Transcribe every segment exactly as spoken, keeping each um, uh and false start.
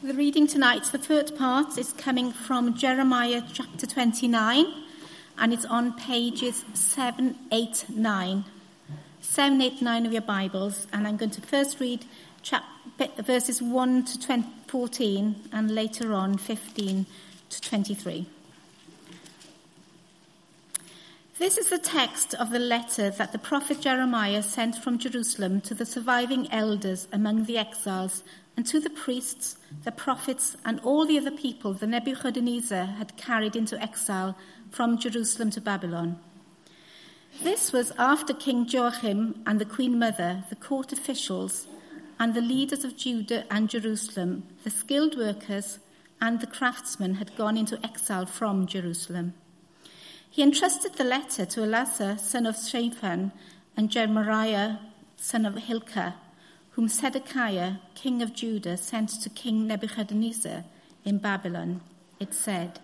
The reading tonight, the third part, is coming from Jeremiah chapter twenty-nine, and it's on pages seven, eight, nine. seven, eight, nine of your Bibles, and I'm going to first read chap- verses one to fourteen, and later on fifteen to twenty-three. This is the text of the letter that the prophet Jeremiah sent from Jerusalem to the surviving elders among the exiles, and to the priests, the prophets, and all the other people that Nebuchadnezzar had carried into exile from Jerusalem to Babylon. This was after King Joachim and the Queen Mother, the court officials, and the leaders of Judah and Jerusalem, the skilled workers, and the craftsmen had gone into exile from Jerusalem. He entrusted the letter to Elasah, son of Shaphan, and Gemariah, son of Hilkiah, whom Zedekiah, king of Judah, sent to King Nebuchadnezzar in Babylon. It said,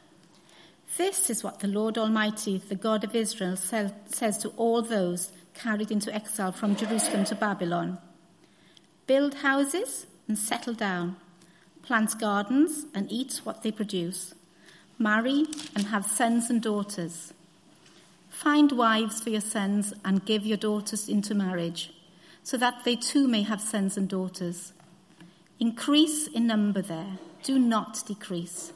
"This is what the Lord Almighty, the God of Israel, says to all those carried into exile from Jerusalem to Babylon. Build houses and settle down, plant gardens and eat what they produce, marry and have sons and daughters. Find wives for your sons and give your daughters into marriage, so that they too may have sons and daughters. Increase in number there, do not decrease.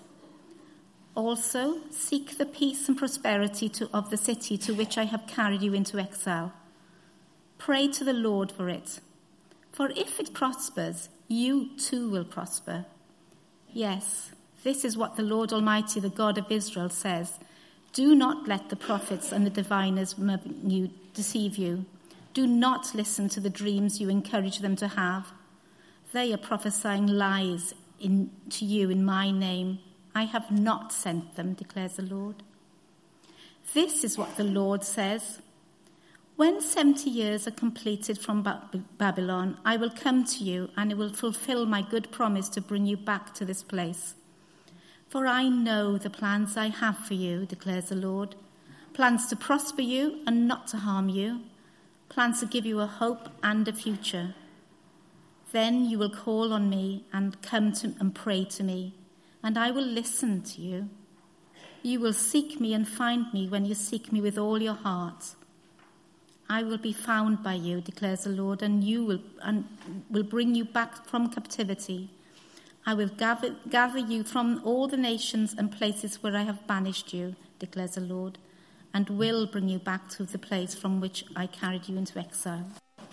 Also, seek the peace and prosperity to, of the city to which I have carried you into exile. Pray to the Lord for it. For if it prospers, you too will prosper. Yes, this is what the Lord Almighty, the God of Israel, says. Do not let the prophets and the diviners deceive you. Do not listen to the dreams you encourage them to have. They are prophesying lies in, to you in my name. I have not sent them, declares the Lord. This is what the Lord says. When seventy years are completed from Babylon, I will come to you and I will fulfill my good promise to bring you back to this place. For I know the plans I have for you, declares the Lord. Plans to prosper you and not to harm you. Plans to give you a hope and a future. Then you will call on me and come to and pray to me, and I will listen to you. You will seek me and find me when you seek me with all your heart. I will be found by you, declares the Lord, and you will and will bring you back from captivity. I will gather, gather you from all the nations and places where I have banished you, declares the Lord, and will bring you back to the place from which I carried you into exile."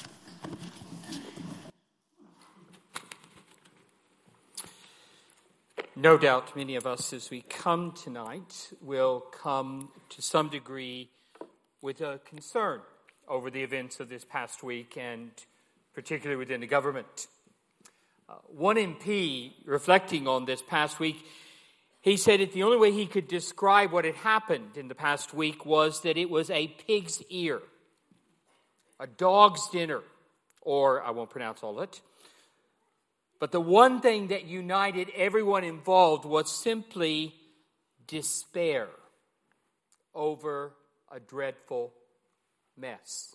No doubt many of us, as we come tonight, will come to some degree with a concern over the events of this past week, and particularly within the government. Uh, one M P, reflecting on this past week, he said that the only way he could describe what had happened in the past week was that it was a pig's ear, a dog's dinner, or I won't pronounce all of it. But the one thing that united everyone involved was simply despair over a dreadful mess.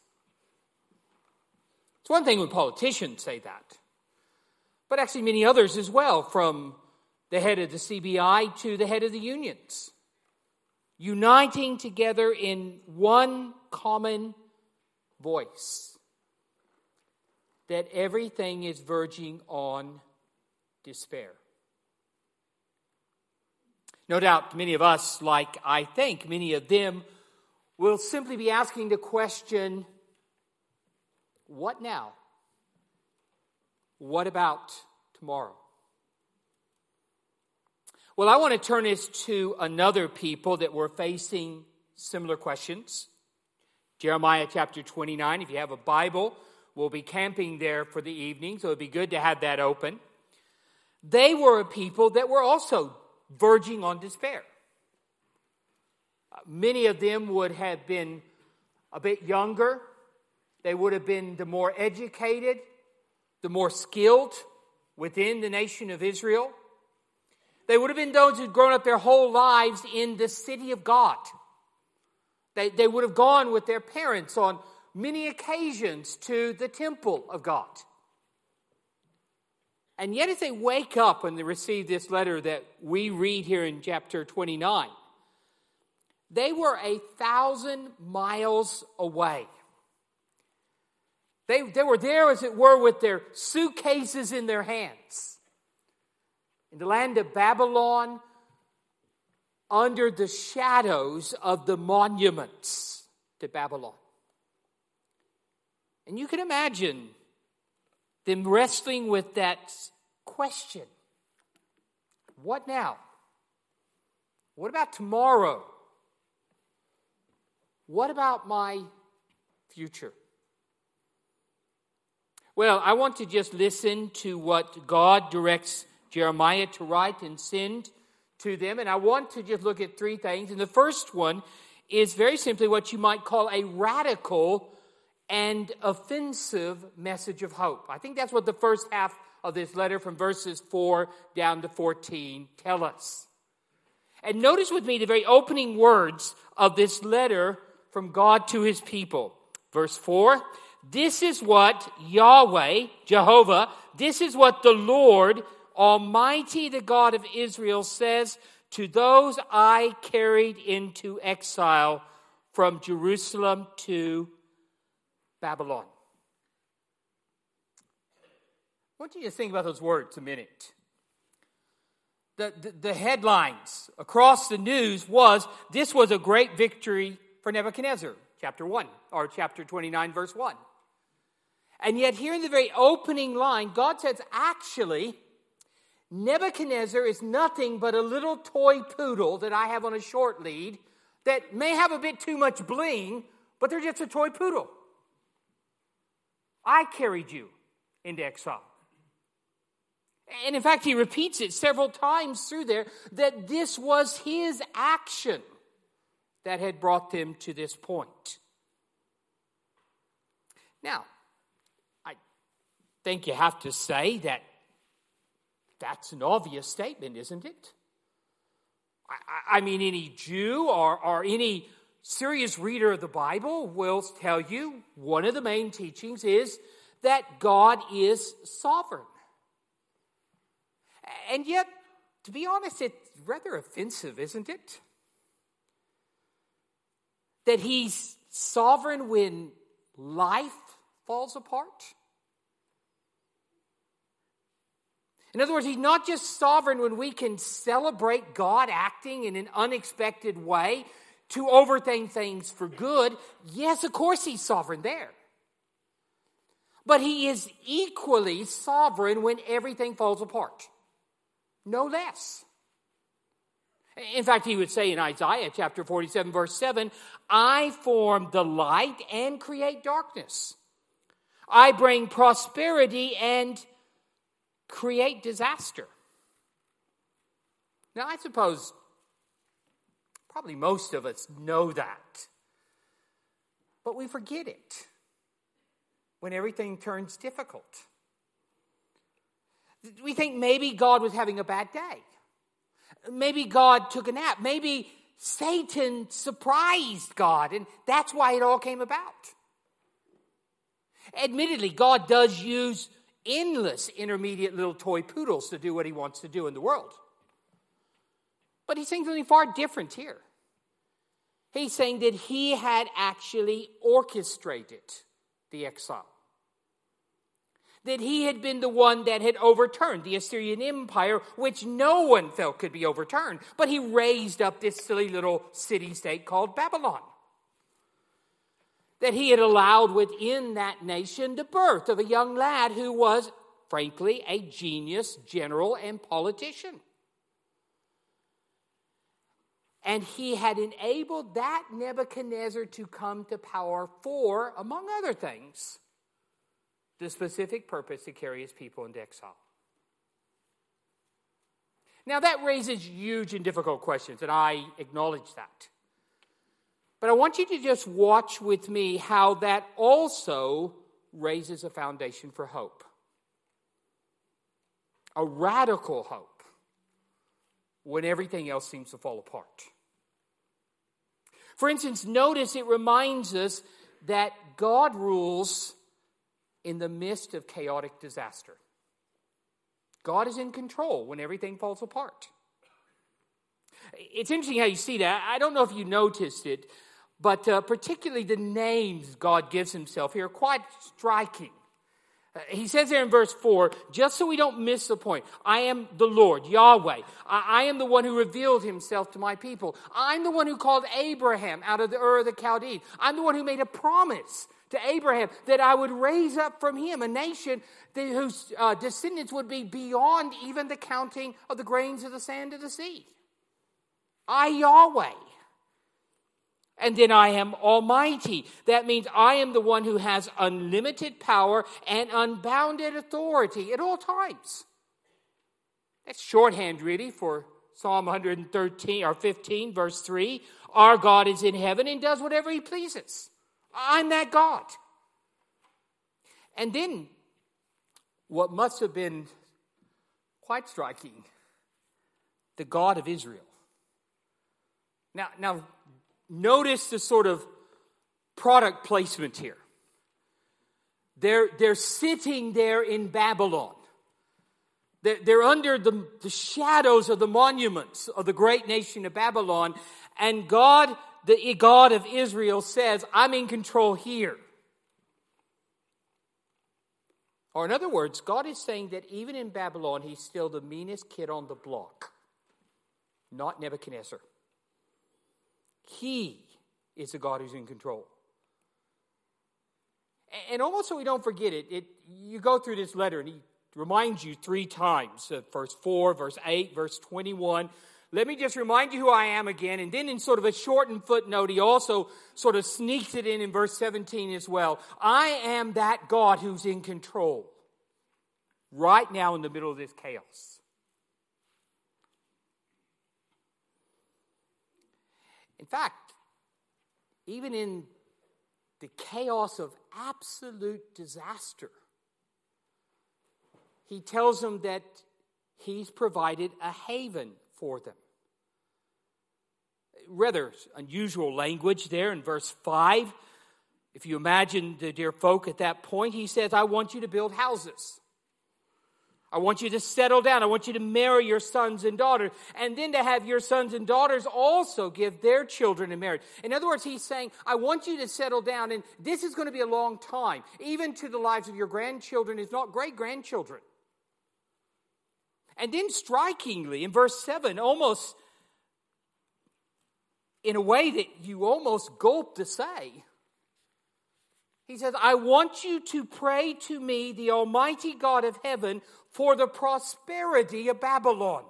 It's one thing when politicians say that, but actually many others as well, from the head of the C B I to the head of the unions, uniting together in one common voice that everything is verging on despair. No doubt many of us, like I think many of them, will simply be asking the question, what now? What about tomorrow? Well, I want to turn this to another people that were facing similar questions. Jeremiah chapter twenty-nine. If you have a Bible, we'll be camping there for the evening, so it'd be good to have that open. They were a people that were also verging on despair. Many of them would have been a bit younger. They would have been the more educated, the more skilled within the nation of Israel. They would have been those who'd grown up their whole lives in the city of God. They, they would have gone with their parents on many occasions to the temple of God. And yet as they wake up when they receive this letter that we read here in chapter twenty-nine, they were a thousand miles away. They, they were there, as it were, with their suitcases in their hands. In the land of Babylon, under the shadows of the monuments to Babylon. And you can imagine them wrestling with that question. What now? What about tomorrow? What about my future? Well, I want to just listen to what God directs Jeremiah to write and send to them. And I want to just look at three things. And the first one is very simply what you might call a radical and offensive message of hope. I think that's what the first half of this letter from verses four down to fourteen tell us. And notice with me the very opening words of this letter from God to his people. Verse four, this is what Yahweh, Jehovah, this is what the Lord Almighty, the God of Israel, says to those I carried into exile from Jerusalem to Babylon. I want you to think about those words a minute. The, the, the headlines across the news was, this was a great victory for Nebuchadnezzar, chapter one, or chapter twenty-nine, verse one. And yet here in the very opening line, God says, actually, Nebuchadnezzar is nothing but a little toy poodle that I have on a short lead that may have a bit too much bling, but they're just a toy poodle. I carried you into exile. And in fact, he repeats it several times through there that this was his action that had brought them to this point. Now, I think you have to say that that's an obvious statement, isn't it? I, I mean, any Jew or, or any serious reader of the Bible will tell you one of the main teachings is that God is sovereign. And yet, to be honest, it's rather offensive, isn't it? That he's sovereign when life falls apart. In other words, he's not just sovereign when we can celebrate God acting in an unexpected way to overthink things for good. Yes, of course he's sovereign there. But he is equally sovereign when everything falls apart. No less. In fact, he would say in Isaiah chapter forty-seven, verse seven, I form the light and create darkness. I bring prosperity and create disaster. Now, I suppose probably most of us know that. But we forget it when everything turns difficult. We think maybe God was having a bad day. Maybe God took a nap. Maybe Satan surprised God, and that's why it all came about. Admittedly, God does use endless intermediate little toy poodles to do what he wants to do in the world. But he's saying something far different here. He's saying that he had actually orchestrated the exile. That he had been the one that had overturned the Assyrian Empire, which no one felt could be overturned. But he raised up this silly little city-state called Babylon. That he had allowed within that nation the birth of a young lad who was, frankly, a genius general and politician. And he had enabled that Nebuchadnezzar to come to power for, among other things, the specific purpose to carry his people into exile. Now that raises huge and difficult questions, and I acknowledge that. But I want you to just watch with me how that also raises a foundation for hope. A radical hope when everything else seems to fall apart. For instance, notice it reminds us that God rules in the midst of chaotic disaster. God is in control when everything falls apart. It's interesting how you see that. I don't know if you noticed it, but uh, particularly the names God gives himself here are quite striking. Uh, he says there in verse four, just so we don't miss the point, I am the Lord, Yahweh. I, I am the one who revealed himself to my people. I'm the one who called Abraham out of the Ur of the Chaldees. I'm the one who made a promise to Abraham that I would raise up from him a nation that, whose uh, descendants would be beyond even the counting of the grains of the sand of the sea. I, Yahweh. And then I am Almighty. That means I am the one who has unlimited power and unbounded authority at all times. That's shorthand, really, for Psalm one thirteen or fifteen, verse three. Our God is in heaven and does whatever he pleases. I'm that God. And then, what must have been quite striking, the God of Israel. Now, now, notice the sort of product placement here. They're, they're sitting there in Babylon. They're, they're under the, the shadows of the monuments of the great nation of Babylon. And God, the God of Israel, says, I'm in control here. Or in other words, God is saying that even in Babylon, he's still the meanest kid on the block. Not Nebuchadnezzar. He is the God who's in control. And almost so we don't forget it, it you go through this letter and he reminds you three times, uh, verse four, verse eight, verse twenty-one. Let me just remind you who I am again. And then in sort of a shortened footnote, he also sort of sneaks it in in verse seventeen as well. I am that God who's in control right now in the middle of this chaos. In fact, even in the chaos of absolute disaster, he tells them that he's provided a haven for them. Rather unusual language there in verse five. If you imagine the dear folk at that point, he says, I want you to build houses. I want you to settle down. I want you to marry your sons and daughters. And then to have your sons and daughters also give their children in marriage. In other words, he's saying, I want you to settle down. And this is going to be a long time. Even to the lives of your grandchildren, if not great-grandchildren. And then strikingly, in verse seven, almost in a way that you almost gulp to say, he says, I want you to pray to me, the Almighty God of heaven, for the prosperity of Babylon.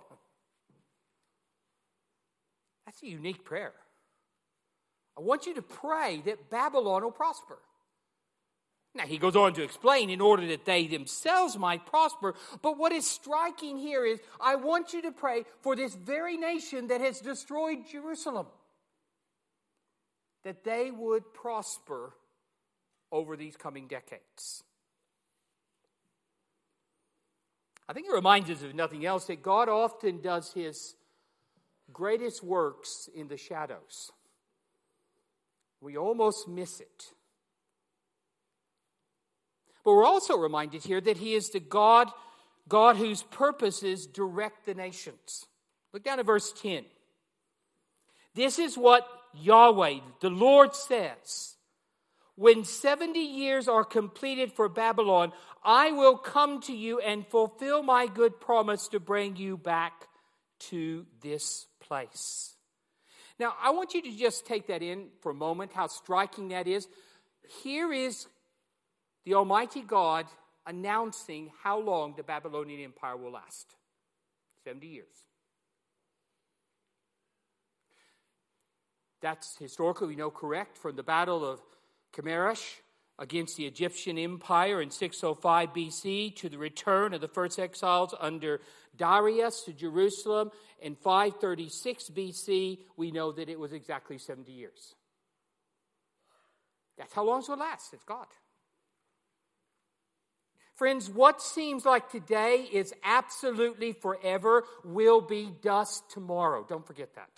That's a unique prayer. I want you to pray that Babylon will prosper. Now, he goes on to explain in order that they themselves might prosper. But what is striking here is, I want you to pray for this very nation that has destroyed Jerusalem, that they would prosper over these coming decades. I think it reminds us, if nothing else, that God often does his greatest works in the shadows. We almost miss it. But we're also reminded here that he is the God, God whose purposes direct the nations. Look down at verse ten. This is what Yahweh, the Lord, says. When seventy years are completed for Babylon, I will come to you and fulfill my good promise to bring you back to this place. Now, I want you to just take that in for a moment, how striking that is. Here is the Almighty God announcing how long the Babylonian Empire will last. seventy years. That's historically, we know, correct from the Battle of Carchemish against the Egyptian Empire in six oh five B C, to the return of the first exiles under Darius to Jerusalem in five thirty-six B C, we know that it was exactly seventy years. That's how long it will last. It's God. Friends, what seems like today is absolutely forever will be dust tomorrow. Don't forget that.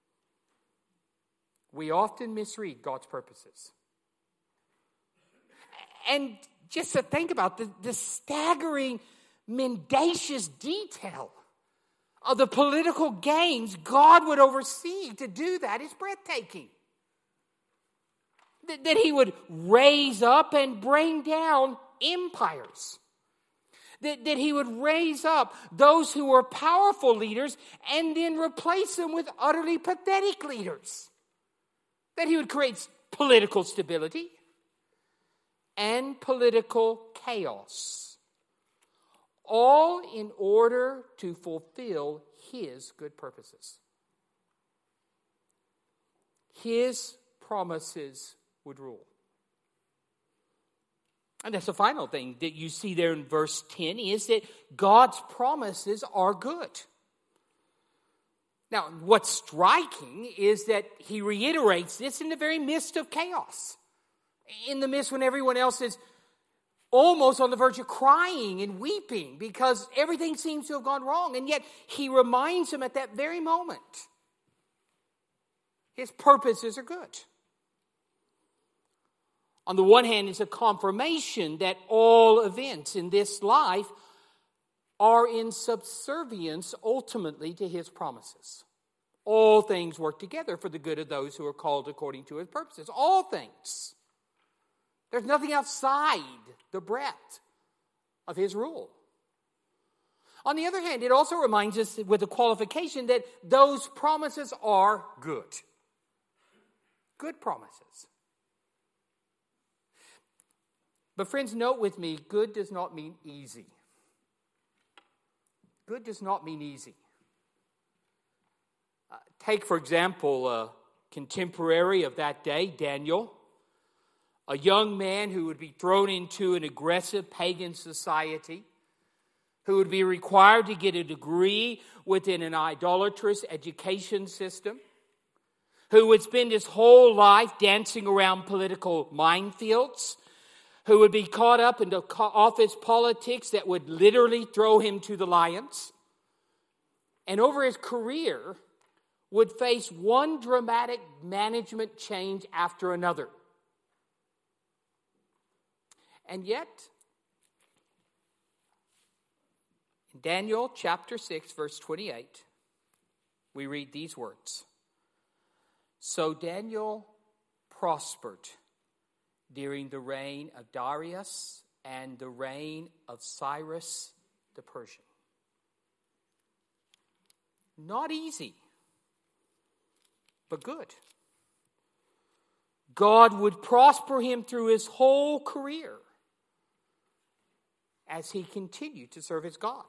We often misread God's purposes. And just to think about the, the staggering mendacious detail of the political gains God would oversee to do that is breathtaking. That, that he would raise up and bring down empires. That, that he would raise up those who were powerful leaders and then replace them with utterly pathetic leaders. That he would create political stability and political chaos, all in order to fulfill his good purposes. His promises would rule. And that's the final thing that you see there in verse ten, is that God's promises are good. Now, what's striking is that he reiterates this in the very midst of chaos. In the midst when everyone else is almost on the verge of crying and weeping because everything seems to have gone wrong. And yet he reminds them at that very moment, his purposes are good. On the one hand, it's a confirmation that all events in this life are in subservience ultimately to his promises. All things work together for the good of those who are called according to his purposes. All things. There's nothing outside the breadth of his rule. On the other hand, it also reminds us with a qualification that those promises are good. Good promises. But friends, note with me, good does not mean easy. Good does not mean easy. Uh, take, for example, a contemporary of that day, Daniel, a young man who would be thrown into an aggressive pagan society, who would be required to get a degree within an idolatrous education system, who would spend his whole life dancing around political minefields, who would be caught up into office politics that would literally throw him to the lions, and over his career would face one dramatic management change after another. And yet, in Daniel chapter six, verse twenty-eight, we read these words. So Daniel prospered during the reign of Darius and the reign of Cyrus the Persian. Not easy, but good. God would prosper him through his whole career as he continued to serve his God.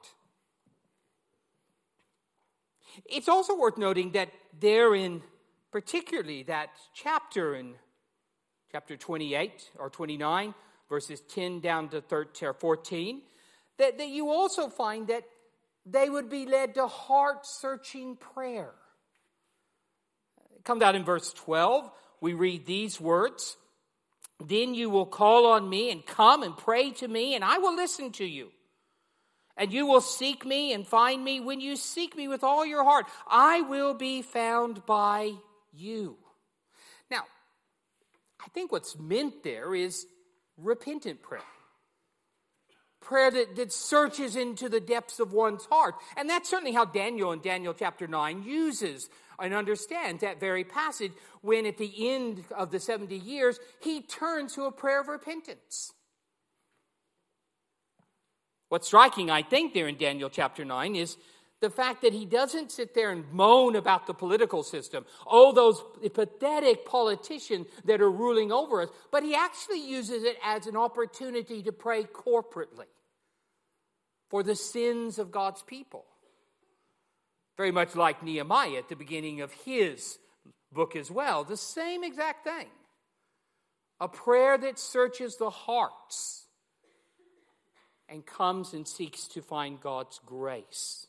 It's also worth noting that there in particularly that chapter in chapter twenty-eight or twenty-nine, verses ten down to thirteen or fourteen, that, that you also find that they would be led to heart-searching prayer. It comes out in verse twelve. We read these words. Then you will call on me and come and pray to me, and I will listen to you. And you will seek me and find me when you seek me with all your heart. I will be found by you. Now, I think what's meant there is repentant prayer. Prayer that, that searches into the depths of one's heart. And that's certainly how Daniel in Daniel chapter nine uses and understands that very passage when at the end of the seventy years, he turns to a prayer of repentance. What's striking, I think, there in Daniel chapter nine is the fact that he doesn't sit there and moan about the political system. Oh, those pathetic politicians that are ruling over us. But he actually uses it as an opportunity to pray corporately for the sins of God's people. Very much like Nehemiah at the beginning of his book as well. The same exact thing. A prayer that searches the hearts and comes and seeks to find God's grace.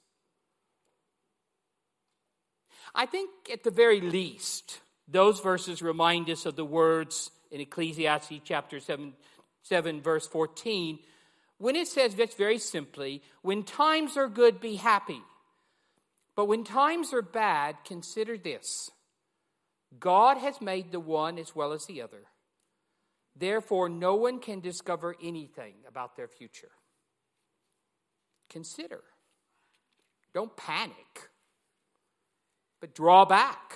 I think at the very least, those verses remind us of the words in Ecclesiastes chapter seven, seven verse fourteen, when it says this very simply, when times are good, be happy. But when times are bad, consider this. God has made the one as well as the other. Therefore, no one can discover anything about their future. consider. Don't panic, but draw back.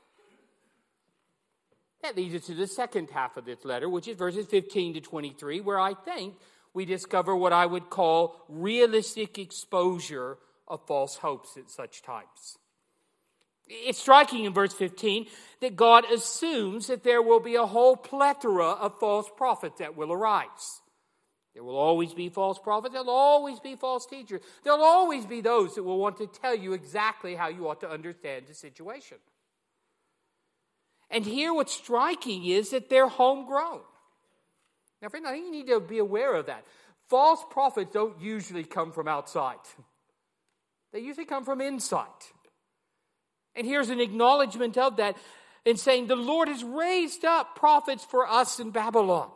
That leads us to the second half of this letter, which is verses fifteen to twenty-three, where I think we discover what I would call realistic exposure of false hopes at such times. It's striking in verse fifteen that God assumes that there will be a whole plethora of false prophets that will arise. There will always be false prophets. There will always be false teachers. There will always be those that will want to tell you exactly how you ought to understand the situation. And here what's striking is that they're homegrown. Now, friend, I think you need to be aware of that. False prophets don't usually come from outside. They usually come from inside. And here's an acknowledgement of that in saying the Lord has raised up prophets for us in Babylon.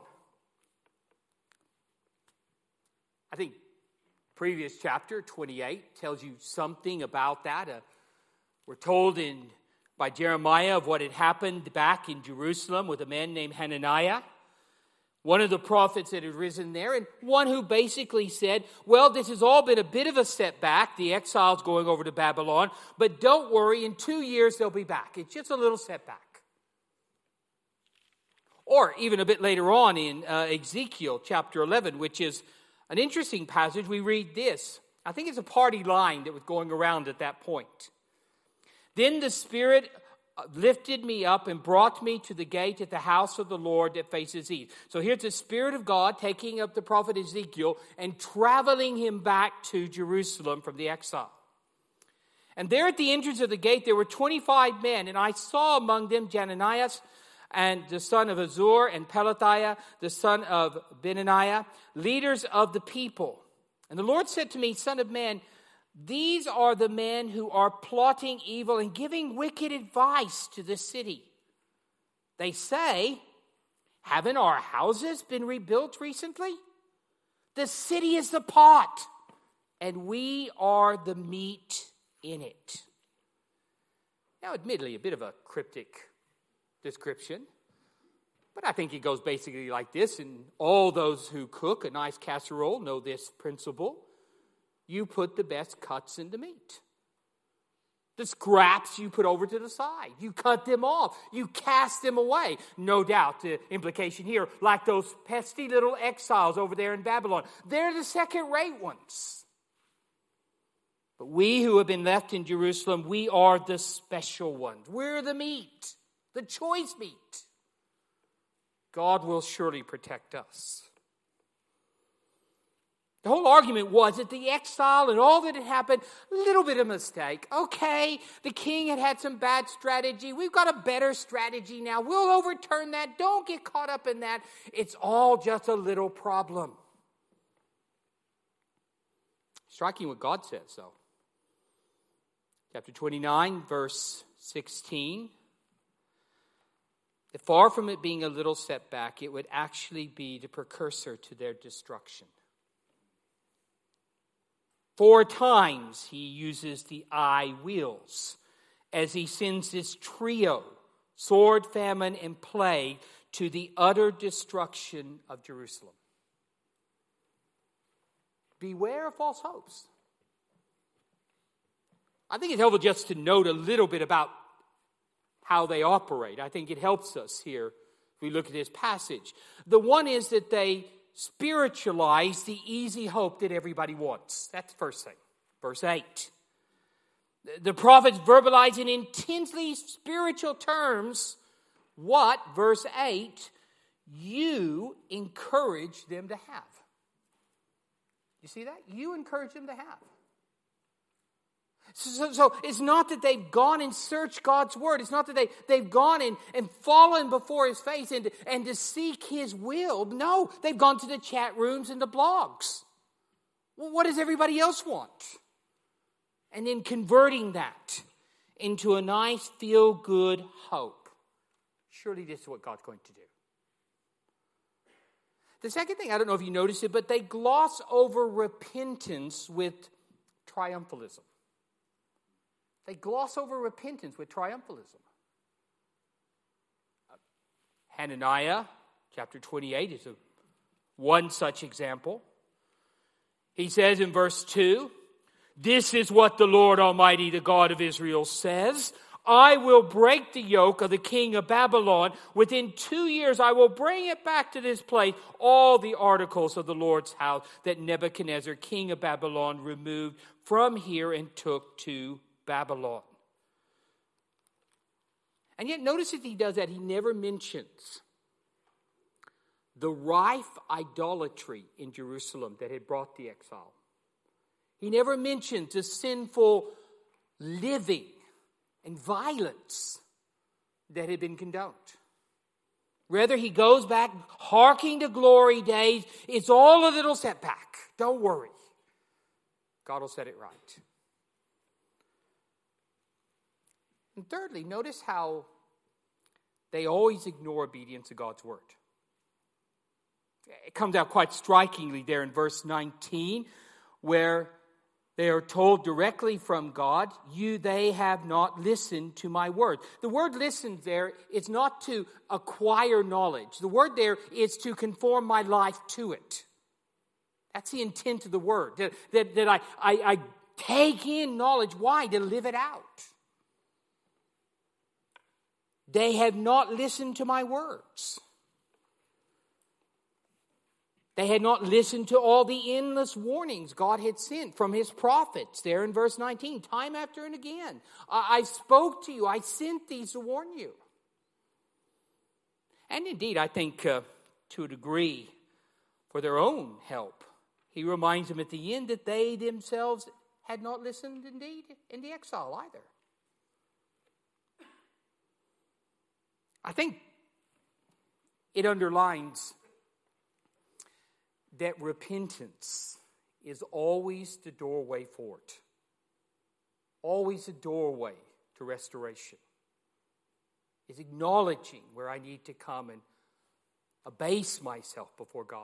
I think previous chapter, twenty-eight, tells you something about that. Uh, we're told in by Jeremiah of what had happened back in Jerusalem with a man named Hananiah, one of the prophets that had risen there, and one who basically said, well, this has all been a bit of a setback, the exiles going over to Babylon, but don't worry, in two years they'll be back. It's just a little setback. Or even a bit later on in uh, Ezekiel chapter eleven, which is an interesting passage, we read this. I think it's a party line that was going around at that point. Then the Spirit lifted me up and brought me to the gate at the house of the Lord that faces east. So here's the Spirit of God taking up the prophet Ezekiel and traveling him back to Jerusalem from the exile. And there at the entrance of the gate there were twenty-five men, and I saw among them Jananias, and the son of Azur, and Pelathiah, the son of Benaniah, leaders of the people. And the Lord said to me, Son of man, these are the men who are plotting evil and giving wicked advice to the city. They say, haven't our houses been rebuilt recently? The city is the pot, and we are the meat in it. Now, admittedly, a bit of a cryptic description, but I think it goes basically like this, and all those who cook a nice casserole know this principle. You put the best cuts in the meat. The scraps you put over to the side. You cut them off. You cast them away. No doubt the implication here, like those pesky little exiles over there in Babylon, they're the second-rate ones. But we who have been left in Jerusalem, we are the special ones. We're the meat. The choice meat. God will surely protect us. The whole argument was that the exile and all that had happened, a little bit of mistake. Okay, the king had had some bad strategy. We've got a better strategy now. We'll overturn that. Don't get caught up in that. It's all just a little problem. Striking what God says, though. Chapter twenty-nine, verse sixteen. That far from it being a little setback, it would actually be the precursor to their destruction. Four times he uses the I wills as he sends this trio, sword, famine, and plague, to the utter destruction of Jerusalem. Beware of false hopes. I think it's helpful just to note a little bit about how they operate. I think it helps us here if we look at this passage. The one is that they spiritualize the easy hope that everybody wants. That's the first thing. Verse eight. The prophets verbalize in intensely spiritual terms what, verse eight, you encourage them to have. You see that? You encourage them to have. So, so, so it's not that they've gone and searched God's word. It's not that they, they've gone and, and fallen before his face and, and to seek his will. No, they've gone to the chat rooms and the blogs. Well, what does everybody else want? And then converting that into a nice feel-good hope. Surely this is what God's going to do. The second thing, I don't know if you noticed it, but they gloss over repentance with triumphalism. They gloss over repentance with triumphalism. Hananiah, chapter twenty-eight, is a, one such example. He says in verse two, "This is what the Lord Almighty, the God of Israel, says. I will break the yoke of the king of Babylon. Within two years I will bring it back to this place, all the articles of the Lord's house that Nebuchadnezzar, king of Babylon, removed from here and took to Babylon." And yet notice that he does that. He never mentions the rife idolatry in Jerusalem that had brought the exile. He never mentions the sinful living and violence that had been condoned. Rather, he goes back, harking to glory days. It's all a little setback. Don't worry. God will set it right. And thirdly, notice how they always ignore obedience to God's word. It comes out quite strikingly there in verse nineteen, where they are told directly from God, you, they have not listened to my word. The word listen there is not to acquire knowledge. The word there is to conform my life to it. That's the intent of the word. That, that, that I, I, I take in knowledge. Why? To live it out. They have not listened to my words. They had not listened to all the endless warnings God had sent from his prophets there in verse nineteen, time after and again. I, I spoke to you. I sent these to warn you. And indeed, I think uh, to a degree, for their own help, he reminds them at the end that they themselves had not listened indeed in the exile either. I think it underlines that repentance is always the doorway forward. Always a doorway to restoration. Is acknowledging where I need to come and abase myself before God.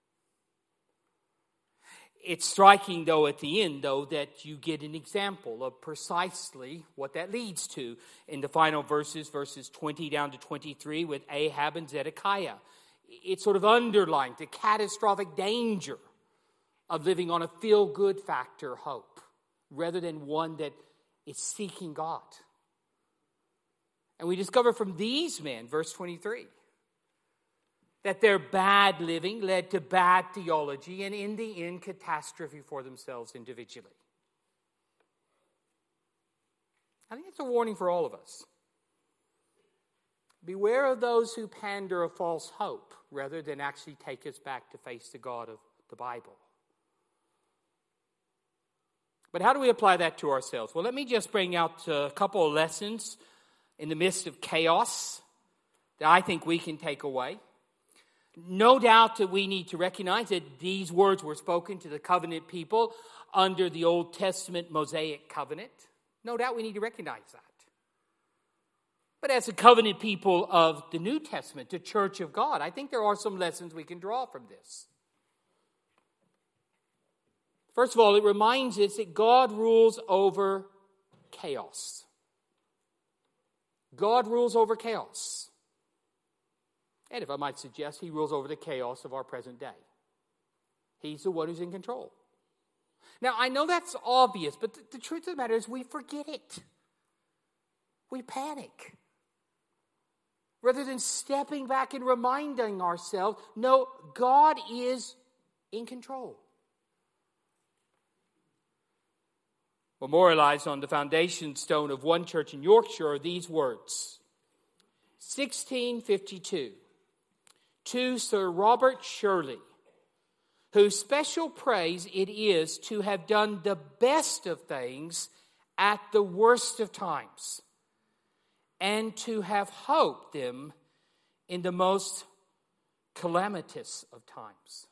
It's striking, though, at the end, though, that you get an example of precisely what that leads to in the final verses, verses twenty down to twenty-three, with Ahab and Zedekiah. It sort of underlines the catastrophic danger of living on a feel-good factor hope rather than one that is seeking God. And we discover from these men, verse twenty-three, that their bad living led to bad theology and in the end catastrophe for themselves individually. I think it's a warning for all of us. Beware of those who pander a false hope rather than actually take us back to face the God of the Bible. But how do we apply that to ourselves? Well, let me just bring out a couple of lessons in the midst of chaos that I think we can take away. No doubt that we need to recognize that these words were spoken to the covenant people under the Old Testament Mosaic covenant. No doubt we need to recognize that. But as a covenant people of the New Testament, the Church of God, I think there are some lessons we can draw from this. First of all, it reminds us that God rules over chaos. God rules over chaos. And if I might suggest, he rules over the chaos of our present day. He's the one who's in control. Now, I know that's obvious, but the, the truth of the matter is we forget it. We panic. Rather than stepping back and reminding ourselves, no, God is in control. Memorialized on the foundation stone of one church in Yorkshire are these words. sixteen fifty-two. To Sir Robert Shirley, whose special praise it is to have done the best of things at the worst of times, and to have hoped them in the most calamitous of times.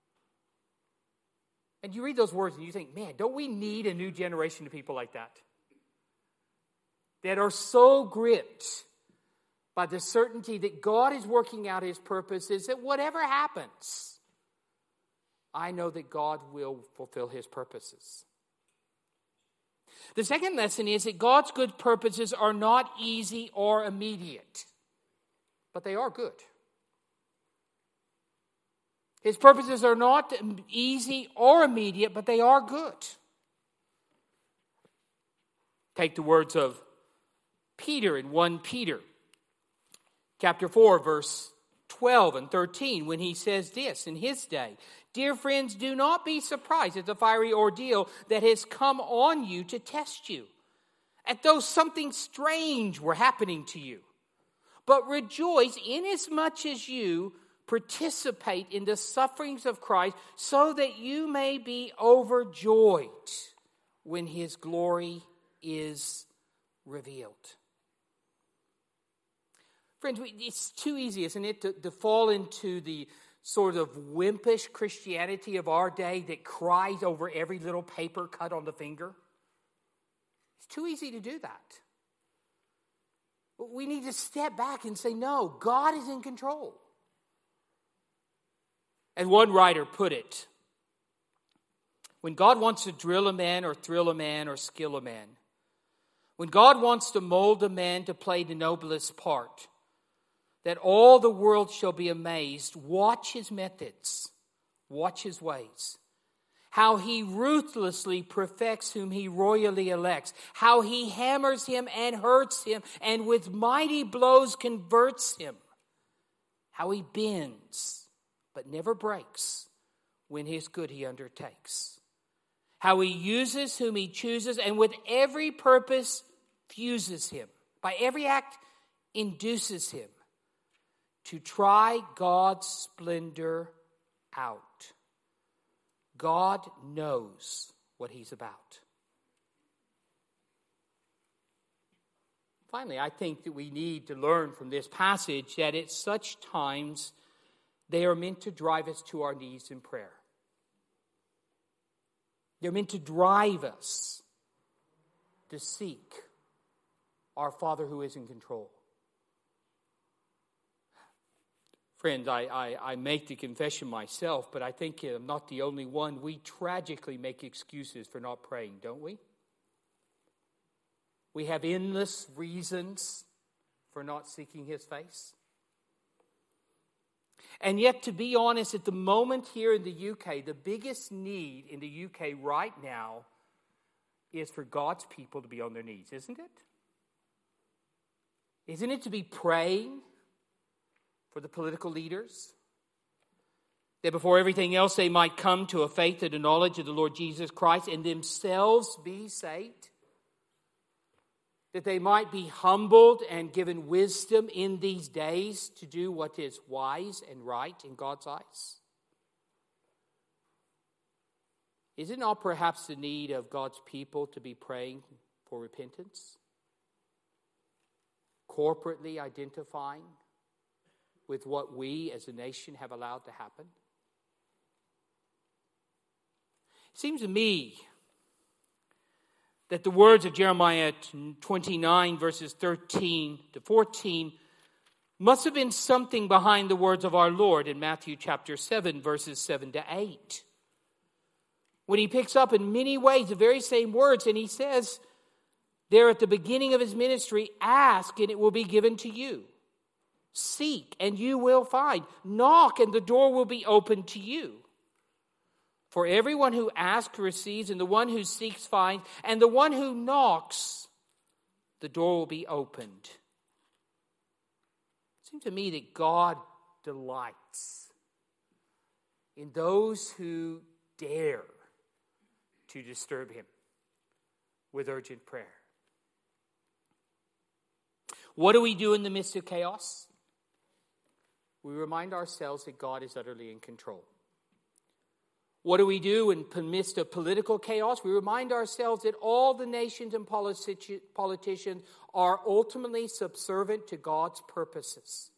And you read those words and you think, man, don't we need a new generation of people like that? That are so gripped by the certainty that God is working out his purposes, that whatever happens, I know that God will fulfill his purposes. The second lesson is that God's good purposes are not easy or immediate, but they are good. His purposes are not easy or immediate, but they are good. Take the words of Peter in First Peter chapter four, verse twelve and thirteen, when he says this in his day, "Dear friends, do not be surprised at the fiery ordeal that has come on you to test you, as though something strange were happening to you. But rejoice inasmuch as you participate in the sufferings of Christ, so that you may be overjoyed when his glory is revealed." Friends, it's too easy, isn't it, to, to fall into the sort of wimpish Christianity of our day that cries over every little paper cut on the finger. It's too easy to do that. We need to step back and say, no, God is in control. As one writer put it, when God wants to drill a man or thrill a man or skill a man, when God wants to mold a man to play the noblest part, that all the world shall be amazed, watch his methods, watch his ways, how he ruthlessly perfects whom he royally elects, how he hammers him and hurts him, and with mighty blows converts him, how he bends but never breaks when his good he undertakes, how he uses whom he chooses, and with every purpose fuses him, by every act induces him to try God's splendor out. God knows what he's about. Finally, I think that we need to learn from this passage that at such times they are meant to drive us to our knees in prayer. They're meant to drive us to seek our Father who is in control. Friends, I, I, I make the confession myself, but I think I'm not the only one. We tragically make excuses for not praying, don't we? We have endless reasons for not seeking his face. And yet, to be honest, at the moment here in the U K, the biggest need in the U K right now is for God's people to be on their knees, isn't it? Isn't it to be praying for the political leaders, that before everything else they might come to a faith and a knowledge of the Lord Jesus Christ and themselves be saved, that they might be humbled and given wisdom in these days to do what is wise and right in God's eyes? Is it not perhaps the need of God's people to be praying for repentance? Corporately identifying with what we as a nation have allowed to happen? It seems to me that the words of Jeremiah twenty-nine, verses thirteen to fourteen, must have been something behind the words of our Lord in Matthew chapter seven, verses seven to eight. When he picks up in many ways the very same words, and he says there at the beginning of his ministry, ask and it will be given to you. Seek and you will find. Knock and the door will be opened to you. For everyone who asks receives, and the one who seeks finds, and the one who knocks, the door will be opened. It seems to me that God delights in those who dare to disturb him with urgent prayer. What do we do in the midst of chaos? We remind ourselves that God is utterly in control. What do we do in the midst of political chaos? We remind ourselves that all the nations and politi- politicians are ultimately subservient to God's purposes.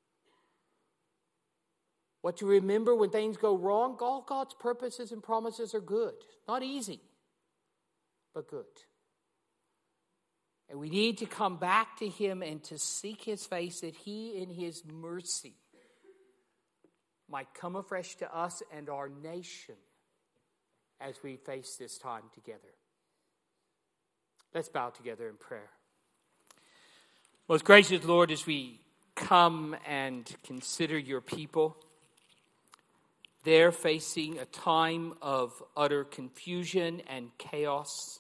What to remember when things go wrong? All God's purposes and promises are good. Not easy, but good. And we need to come back to him and to seek his face, that he in his mercy might come afresh to us and our nation as we face this time together. Let's bow together in prayer. Most gracious Lord, as we come and consider your people, They're facing a time of utter confusion and chaos.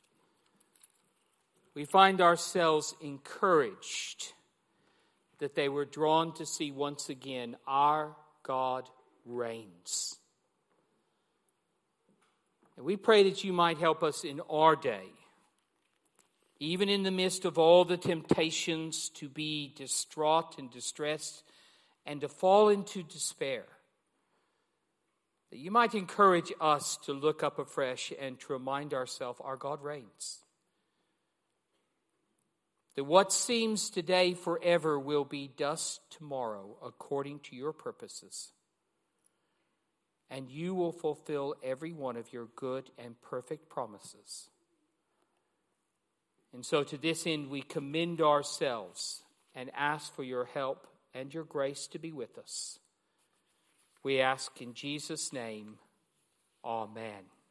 We find ourselves encouraged that they were drawn to see once again our God reigns. And we pray that you might help us in our day, even in the midst of all the temptations to be distraught and distressed and to fall into despair, that you might encourage us to look up afresh and to remind ourselves our God reigns. That what seems today forever will be dust tomorrow according to your purposes. And you will fulfill every one of your good and perfect promises. And so to this end we commend ourselves and ask for your help and your grace to be with us. We ask in Jesus' name, amen.